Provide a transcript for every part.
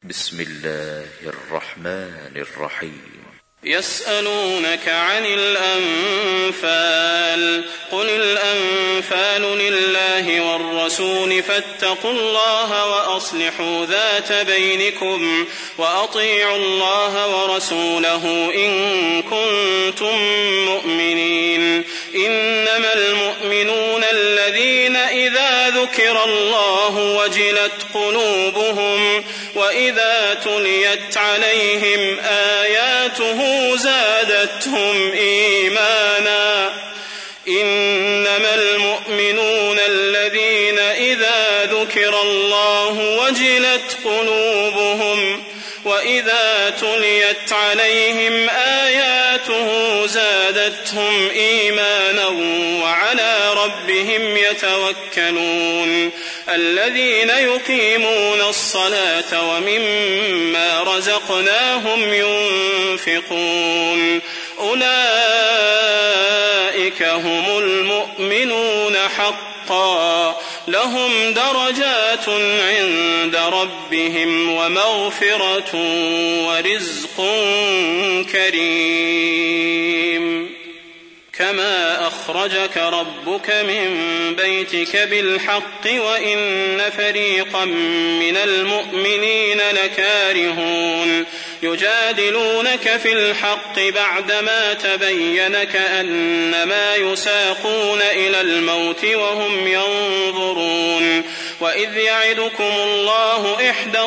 بسم الله الرحمن الرحيم. يسألونك عن الأنفال قل الأنفال لله والرسول فاتقوا الله وأصلحوا ذات بينكم وأطيعوا الله ورسوله إن كنتم مؤمنين. إنما المؤمنون الذين إذا ذكر الله وجلت قلوبهم وإذا تليت عليهم آياته زادتهم إيمانا. إنما المؤمنون الذين إذا ذكر الله وجلت قلوبهم وإذا تليت عليهم آياته زادتهم إيمانا وعلى ربهم يتوكلون. الذين يقيمون الصلاة ومما رزقناهم ينفقون أولئك هم المؤمنون حقا لهم درجات عند ربهم ومغفرة ورزق كريم. كما أخرجك ربك من بيتك بالحق وإن فريقا من المؤمنين لكارهون يجادلونك في الحق بعدما تبين كأنما يساقون إلى الموت وهم ينظرون. وإذ يعدكم الله إحدى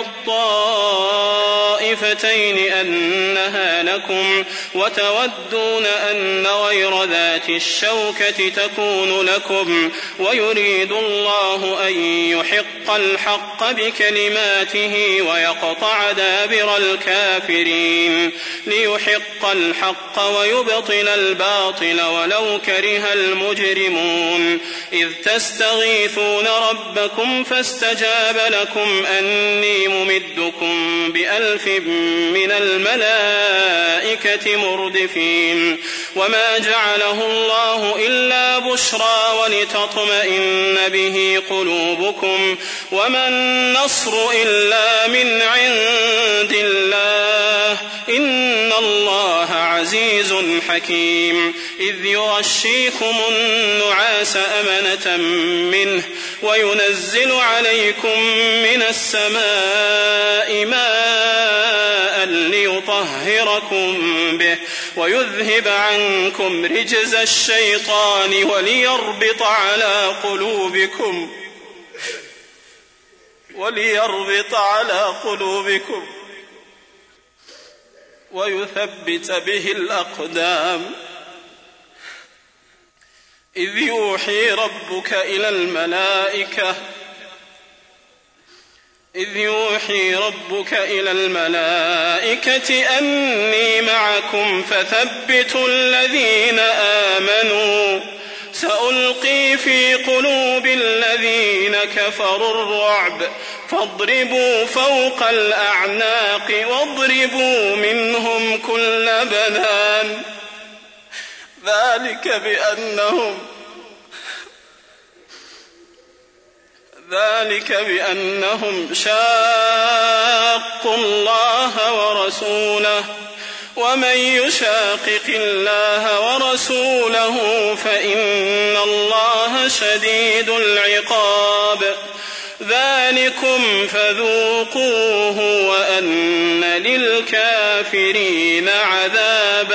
الطائفتين أنها لكم وتودون أن غير ذات الشوكة تكون لكم ويريد الله أن يحق الحق بكلماته ويقطع دابر الكافرين ليحق الحق ويبطل الباطل ولو كره المجرمون. إذ تستغيثون ربكم فاستجاب لكم أني ممدكم ب1000 من الملائكة مردفين. وما جعله الله إلا بشرى ولتطمئن به قلوبكم وما النصر إلا من عند الله إن الله عزيز حكيم. إذ يغشيكم النعاس أمنة منه وينزل عليكم من السماء ماء ليطهركم به ويذهب عنكم رجز الشيطان وليربط على قلوبكم ويثبت به الأقدام. إذ يوحي ربك إلى الملائكة أني معكم فثبتوا الذين آمنوا سألقي في قلوب الذين كفروا الرعب فاضربوا فوق الأعناق واضربوا منهم كل بنان. ذلك بأنهم شاقوا الله ورسوله ومن يشاقق الله ورسوله فإن الله شديد العقاب. ذلكم فذوقوه وأن للكافرين عذاب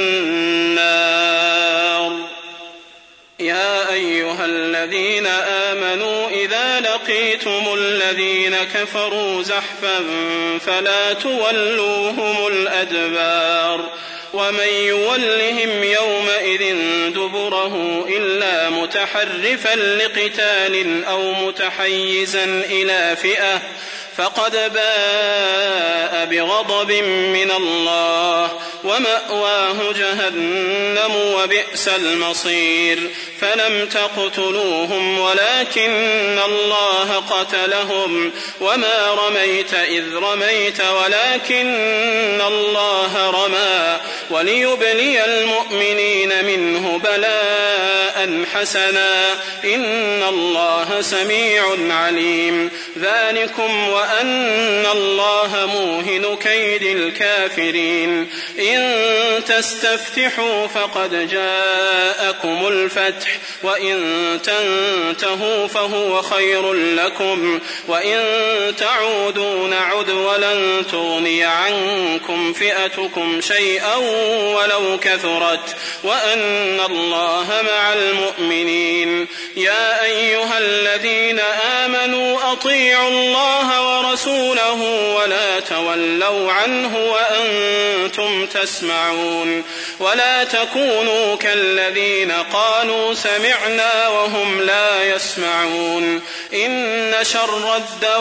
النار. يا أيها الذين آمنوا إذا لقيتم الذين كفروا زحفا فلا تولوهم الأدبار ومن يولهم يومئذ دبره إلا متحرفا لقتال أو متحيزا إلى فئة فقد باء بغضب من الله ومأواه جهنم وبئس المصير فلم تقتلوهم ولكن الله قتلهم وما رميت إذ رميت ولكن الله رمى وليبلي المؤمنين منه بلاء حسنا إن الله سميع عليم ذلكم وأن الله موهن كيد الكافرين إن تستفتحوا فقد جاءكم الفتح وإن تنتهوا فهو خير لكم وإن تعودوا نعد ولن تغني عنكم فئتكم شيئا ولو كثرت وأن الله مع المؤمنين يا أيها الذين آمنوا أطيعوا الله ورسوله ولا تولوا عنه وأنتم تسمعون ولا تكونوا كالذين قالوا سمعنا وهم لا يسمعون إن شر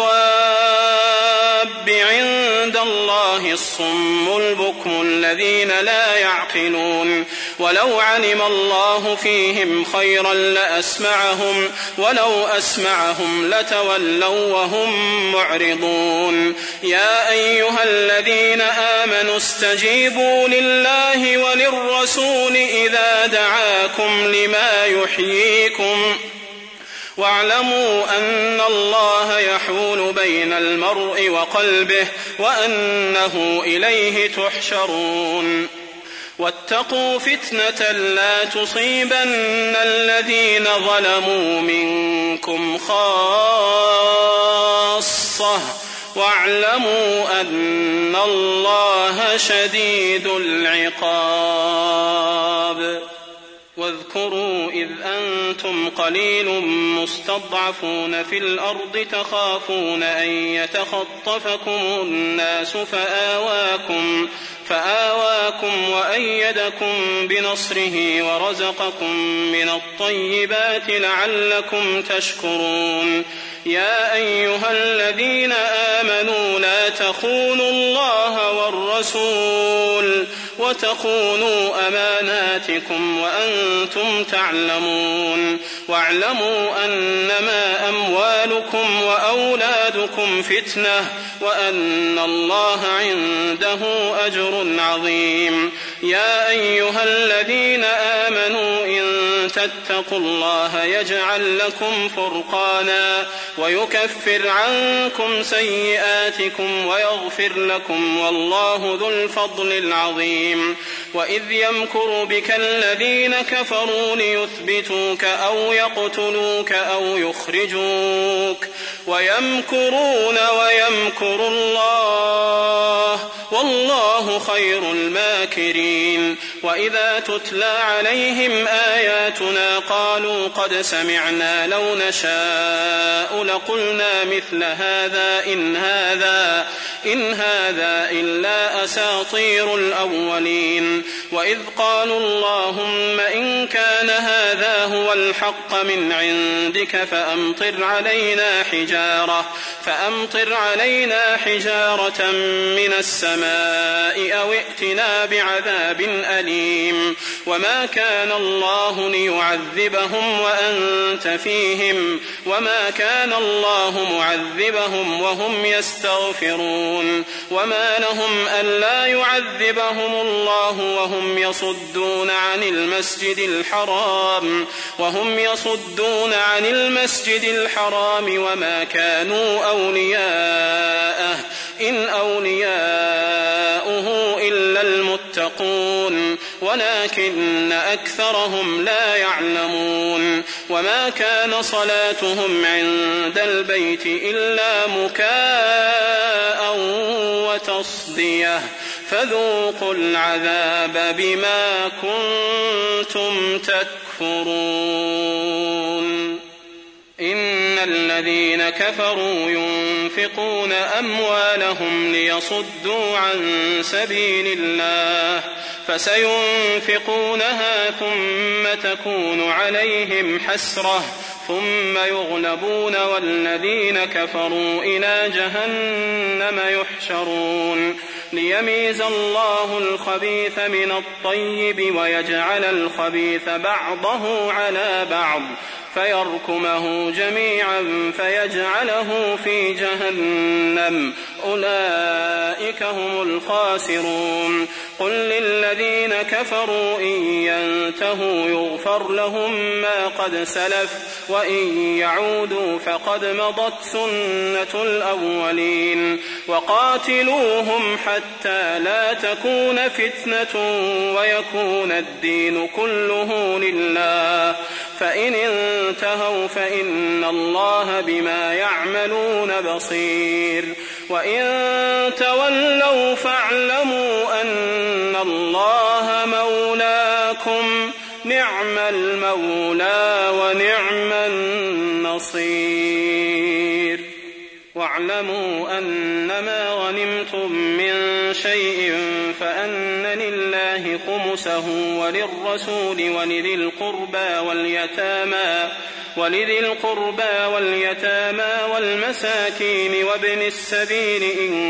الدواب عند الله الصم البكم الذين لا يعقلون ولو علم الله فيهم خيرا لأسمعهم ولو أسمعهم لتولوا وهم معرضون يا أيها الذين آمنوا استجيبوا لله وللرسول إذا دعاكم لما يحييكم واعلموا أن الله يحول بين المرء وقلبه وأنه إليه تحشرون واتقوا فتنة لا تصيبن الذين ظلموا منكم خاصة واعلموا أن الله شديد العقاب واذكروا إذ أنتم قليل مستضعفون في الأرض تخافون أن يتخطفكم الناس فآواكم وأيدكم بنصره ورزقكم من الطيبات لعلكم تشكرون يا أيها الذين آمنوا لا تخونوا الله والرسول وتخونوا أماناتكم وأنتم تعلمون واعلموا أنما أموالكم وأولادكم فتنة وأن الله عنده أجر عظيم يا أيها الذين آمنوا إن تتقوا الله يجعل لكم فرقانا ويكفر عنكم سيئاتكم ويغفر لكم والله ذو الفضل العظيم وإذ يمكر بك الذين كفروا ليثبتوك أو يقتلوك أو يخرجوك ويمكرون ويمكر الله والله خير الماكرين وإذا تتلى عليهم آياتنا قالوا قد سمعنا لو نشاء لقلنا مثل هذا إن هذا إلا أساطير الأولين وإذ قالوا اللهم إن كان هذا هو الحق من عندك فأمطر علينا حجارة من السماء أو ائتنا بعذاب أليم وما كان الله ليعذبهم وأنت فيهم وما كان الله معذبهم وهم يستغفرون وما لهم ألا يعذبهم الله وهم يصدون عن المسجد الحرام وما كانوا أولياءه إن أولياؤه إلا المتقون ولكن أكثرهم لا يعلمون وما كان صلاتهم عند البيت إلا مكاء وتصدية فذوقوا العذاب بما كنتم تكفرون إن الذين كفروا ينفقون أموالهم ليصدوا عن سبيل الله فسينفقونها ثم تكون عليهم حسرة ثم يغلبون والذين كفروا إلى جهنم يحشرون ليميز الله الخبيث من الطيب ويجعل الخبيث بعضه على بعض فيركمه جميعا فيجعله في جهنم أولئك هم الخاسرون قل للذين كفروا إن ينتهوا يغفر لهم ما قد سلف وإن يعودوا فقد مضت سنة الأولين وقاتلوهم حتى لا تكون فتنة ويكون الدين كله لله فإن انتهوا فإن الله بما يعملون بصير وإن تولوا فاعلموا أن الله مولاكم نعم المولى ونعم النصير واعلموا أنما غنمتم من شيء فأن لله خمسه وللرسول ولذي القربى واليتامى والمساكين وابن السبيل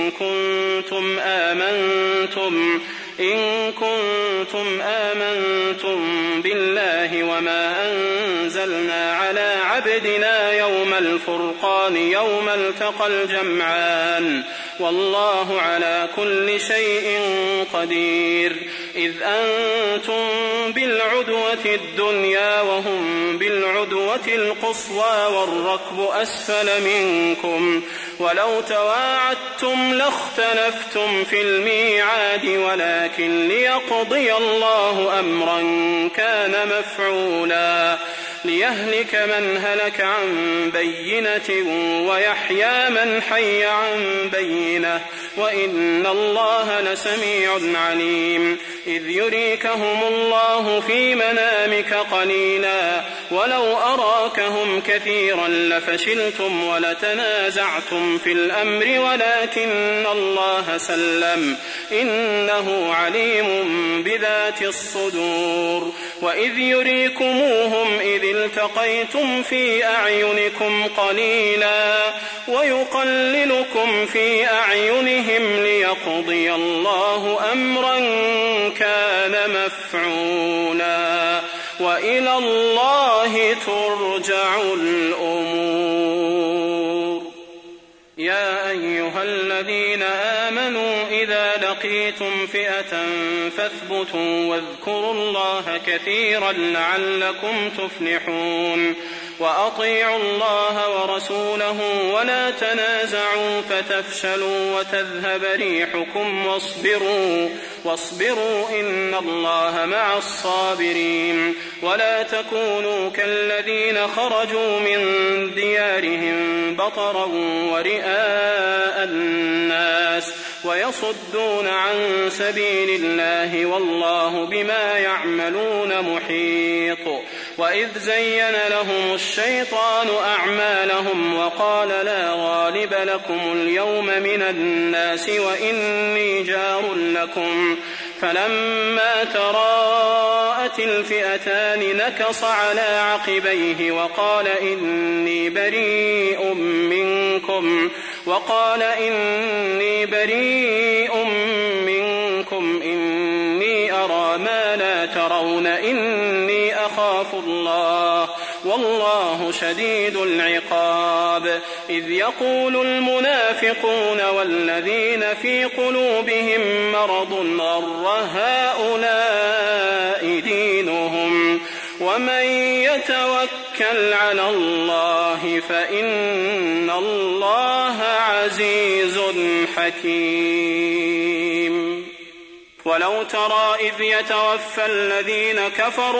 إن كنتم آمنتم بالله وما أنزلنا على عبدنا يوم الفرقان يوم التقى الجمعان والله على كل شيء قدير إذ أنتم بالعدوة الدنيا وهم بالعدوة القصوى والركب أسفل منكم ولو تواعدتم لاختلفتم في الميعاد ولكن ليقضي الله أمرا كان مفعولا ليهلك من هلك عن بينة ويحيى من حي عن بينة وإن الله لسميع عليم إذ يريكهم الله في منامك قليلا ولو أراكهم كثيرا لفشلتم ولتنازعتم في الأمر ولكن الله سلم إنه عليم بذات الصدور وإذ يريكموهم إذ التقيتم في أعينكم قليلا ويقللكم في أعينهم ليقضي الله أمرا كان مفعولا وإلى الله ترجع الأمور يا أيها الذين آمنوا إذا لقيتم فئة فاثبتوا واذكروا الله كثيرا لعلكم تفلحون وأطيعوا الله ورسوله ولا تنازعوا فتفشلوا وتذهب ريحكم واصبروا إن الله مع الصابرين ولا تكونوا كالذين خرجوا من ديارهم بطرا ورئاء الناس ويصدون عن سبيل الله والله بما يعملون محيط وإذ زين لهم الشيطان أعمالهم وقال لا غالب لكم اليوم من الناس وإني جار لكم فلما تراءت الفئتان نكص على عقبيه وقال إني بريء منكم إني أرى ما لا ترون إني أخاف الله والله شديد العقاب إذ يقول المنافقون والذين في قلوبهم مرض غر هؤلاء دينهم ومن يتوكل على الله فإن الله عزيز حكيم ولو ترى إذ يتوفى الذين كفروا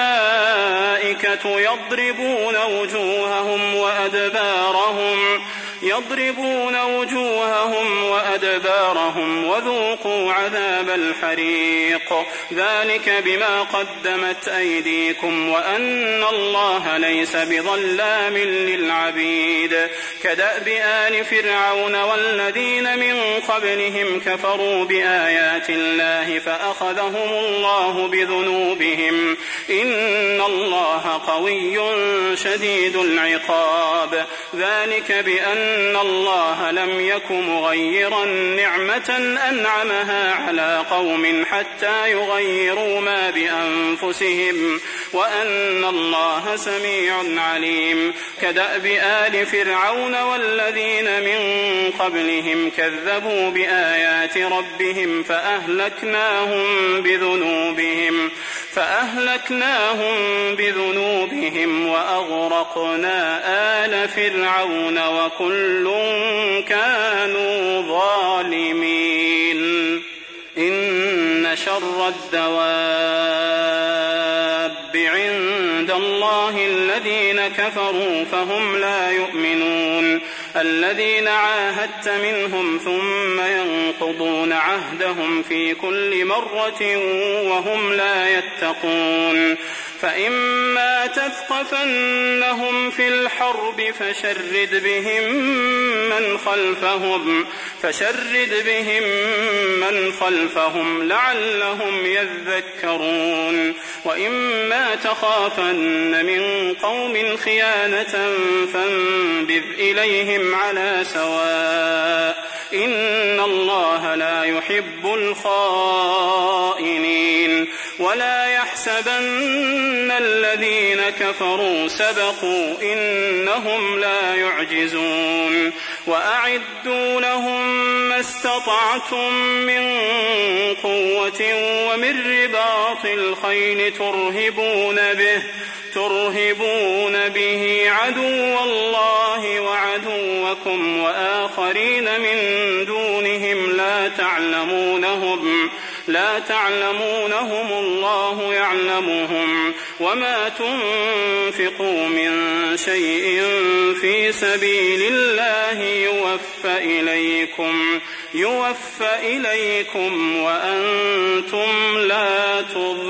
الملائكة يضربون وجوههم وأدبارهم يضربون وجوههم وأدبارهم وذوقوا عذاب الحريق ذلك بما قدمت أيديكم وأن الله ليس بظلام للعبيد كدأب آل فرعون والذين من قبلهم كفروا بآيات الله فأخذهم الله بذنوبهم إن الله قوي شديد العقاب ذلك بأن الله لم يك مغيرا نعمة أنعمها على قوم حتى يغيروا ما بأنفسهم وأن الله سميع عليم كدأب آل فرعون والذين من قبلهم كذبوا بآيات ربهم فأهلكناهم بذنوبهم وأغرقنا آل فرعون وكل كانوا ظالمين إن شر الدواب عند الله الذين كفروا فهم لا يؤمنون الذين عاهدت منهم ثم ينقضون عهدهم في كل مرة وهم لا يتقون فإما تثقفنهم في الحرب فشرد بهم من خلفهم لعلهم يذكرون وإما تخافن من قوم خيانة فانبذ إليهم على سواء إن الله لا يحب الخائنين ولا يحسبن الذين كفروا سبقوا إنهم لا يعجزون وأعدوا لهم ما استطعتم من قوة ومن رباط الخيل ترهبون به عدو الله وعدوكم وآخرين من دونهم لا تعلمونهم الله يعلمهم وما تنفقوا من شيء في سبيل الله يوفى إليكم وأنتم لا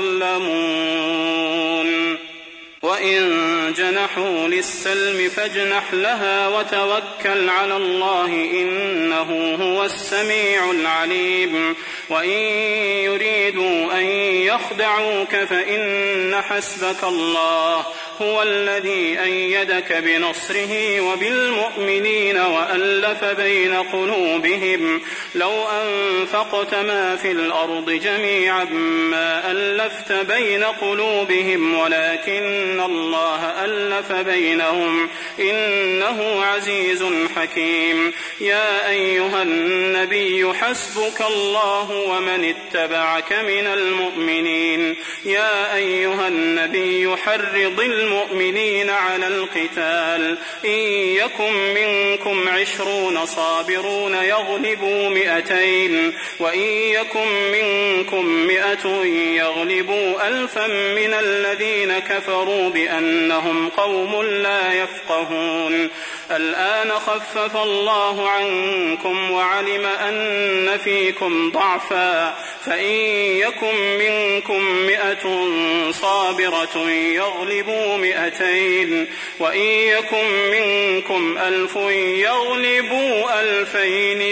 تظلمون وإن جنحوا للسلم فاجنح لها وتوكل على الله إنه هو السميع العليم وإن يريدوا أن يخدعوك فإن حسبك الله هو الذي أيدك بنصره وبالمؤمنين وألف بين قلوبهم لو أنفقت ما في الأرض جميعا ما ألفت بين قلوبهم ولكن الله ألف بينهم إنه عزيز حكيم يا أيها النبي حسبك الله ومن اتبعك من المؤمنين يا أيها النبي حرض المؤمنين على القتال إن يكن منكم 20 صابرون يغلبوا 200 وإن يكن منكم 100 يغلبوا 1000 من الذين كفروا بأنهم قوم لا يفقهون الآن خفف الله عنكم وعلم أن فيكم ضعفا فإن يكن منكم 100 صابرة يغلبوا 200 وإن يكن منكم 1000 يغلبوا 2000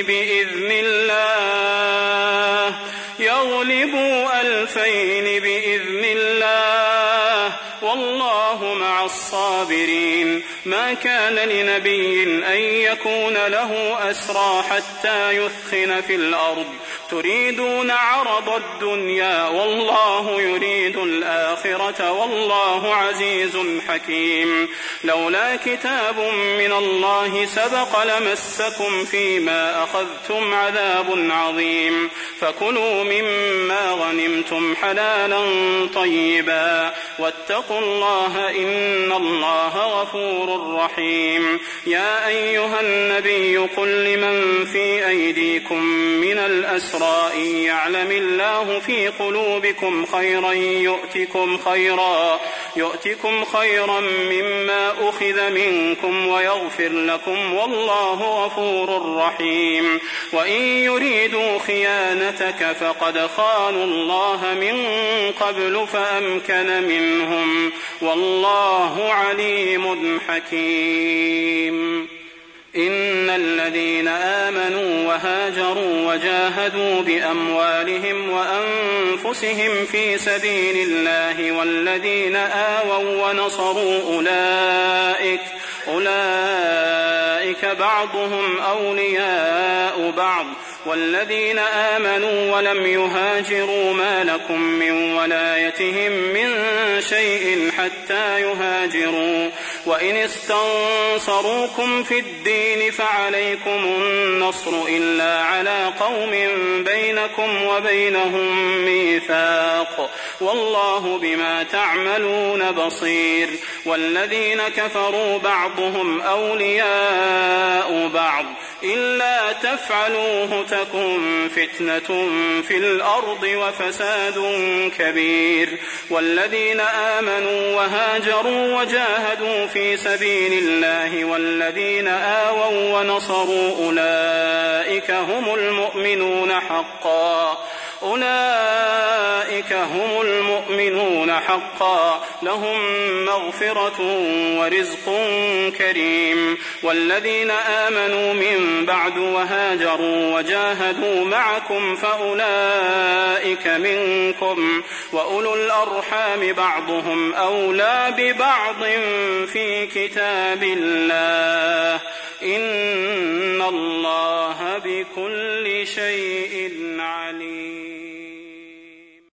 بإذن الله والله مع الصابرين ما كان لنبي أن يكون له أسرى حتى يثخن في الأرض تريدون عرض الدنيا والله يريد الآخرة والله عزيز حكيم لولا كتاب من الله سبق لمسكم فيما أخذتم عذاب عظيم فكلوا مما غنمتم حلالا طيبا واتقوا الله إن الله غفور غفور رحيم. يا أيها النبي قل لمن في أيديكم من الأسرى إن يعلم الله في قلوبكم خيرا يؤتكم خيرا مما أخذ منكم ويغفر لكم والله غفور رحيم. وإن يريدوا خيانتك فقد خانوا الله من قبل فأمكن منهم والله عليم حكيم. إن الذين آمنوا وهاجروا وجاهدوا بأموالهم وأنفسهم في سبيل الله والذين آووا ونصروا أولئك بعضهم أولياء بعض والذين آمنوا ولم يهاجروا ما لكم من ولايتهم من شيء حتى يهاجروا. وإن استنصروكم في الدين فعليكم النصر إلا على قوم بينكم وبينهم ميثاق والله بما تعملون بصير. والذين كفروا بعضهم أولياء بعض إلا تفعلوه تكن فتنة في الأرض وفساد كبير. والذين آمنوا وهاجروا وجاهدوا في سبيل الله والذين آووا ونصروا أولئك هم المؤمنون حقا لهم مغفرة ورزق كريم. والذين آمنوا من بعد وهاجروا وجاهدوا معكم فأولئك منكم وأولو الأرحام بعضهم أولى ببعض في كتاب الله إن الله بكل شيء عليم.